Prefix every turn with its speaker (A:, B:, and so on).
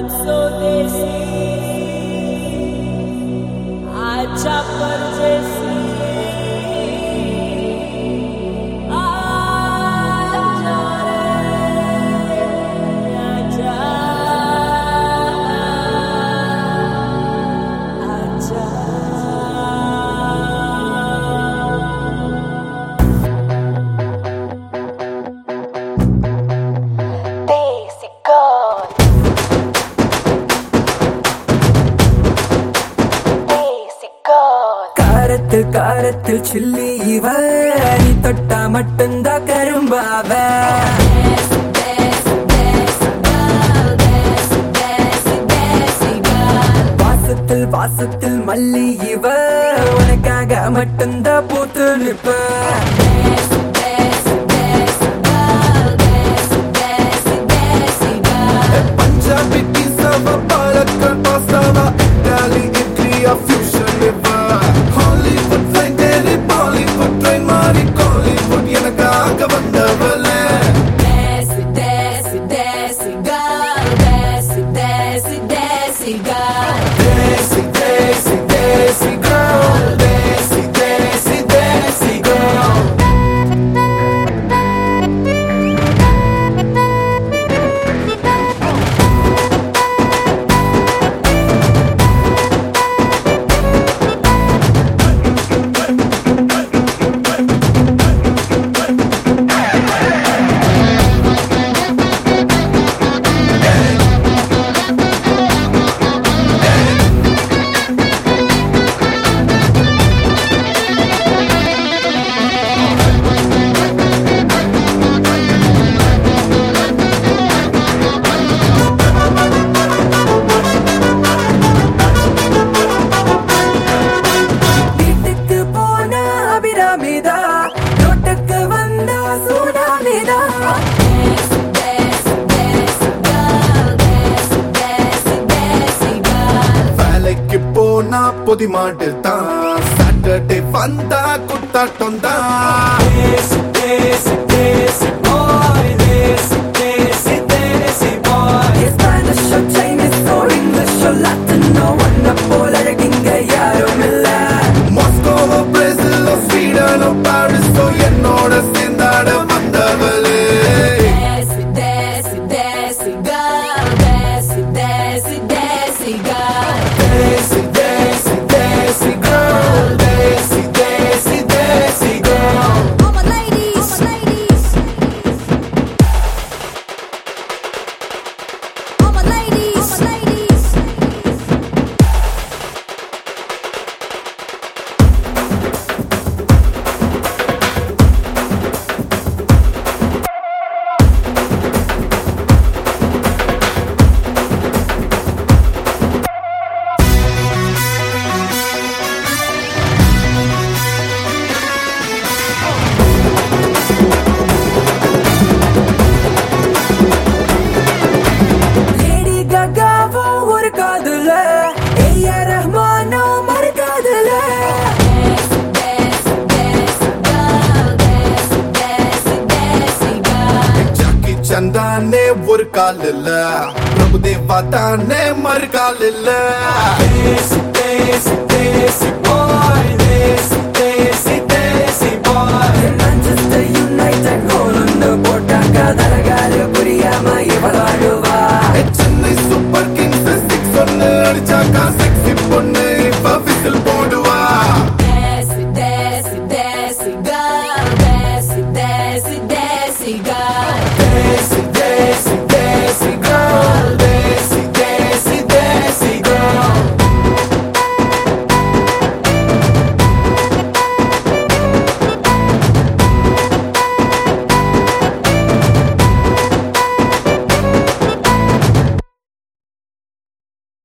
A: So desi, acha parjesi.
B: காரத்தில் chilli இவ நீ தொட்டா மட்டும்தா கரும்பாவ வாசத்தில் மல்லி இவ உனக்காக மட்டும்தா பூத்து நிற்ப
C: பஞ்சாபி பீஸாவா பாலக்கல் பாஸ்தாவா இட்டாலி இட்லியா ஃபியூஷன் லிவா ஹாலிவுட் ட்ரெயின் தேடி பாலிவுட் ட்ரெயின் மாறி காலிவுட் எனக்காக வந்தவளே Desi, desi, desi girl, desi, desi, desi girl. போனா பொதி மாட்டு தான் சாட்டர்டே வந்தா குத்தாட்டம் தான் தேசி தேசி தேசி பாய் தேசி தேசி தேசி பாய்
B: Spanish or Chinese or English or Latino ஒன்ன போல அழகிங்க யாரும் இல்ல
C: மாஸ்கோவோ பிரேசிலோ ஸ்வீடனோ பாரிஸோ என்னோட சேர்ந்தாட வந்தவளே Desi, desi, desi girl, desi, desi, desi girl.
D: All my ladies, all my ladies, all my ladies, all my ladies.
C: சந்தானே ஒரு கால் இல்ல பிரபுதேவா தானே மறு கால் இல்ல தேசி தேசி தேசி பாய் தேசி